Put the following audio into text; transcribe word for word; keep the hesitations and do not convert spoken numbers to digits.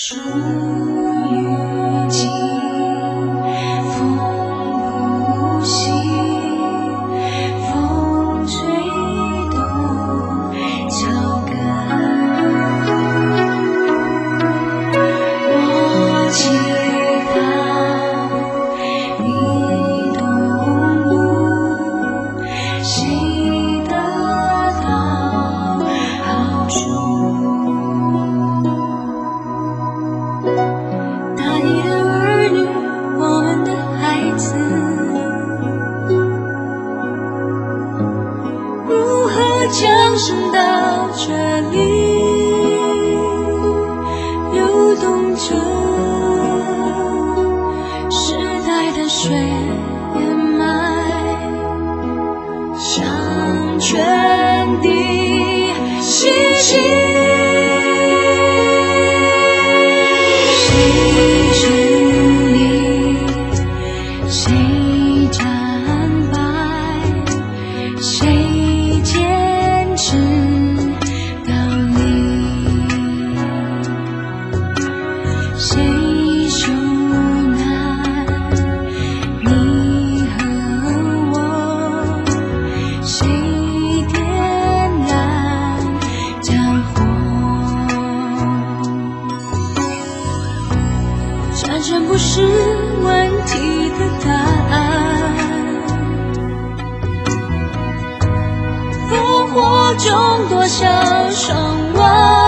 树欲静风不息，风吹动草根。我祈祷你动怒，谁得到好处？大地的儿女，我们的孩子，如何降生到这里，流动着时代的水掩埋，向全地吸气。谁战败，谁坚持到底，谁受难，你和我，谁点燃战火。战争不是问题的答案，烽火中多少伤亡。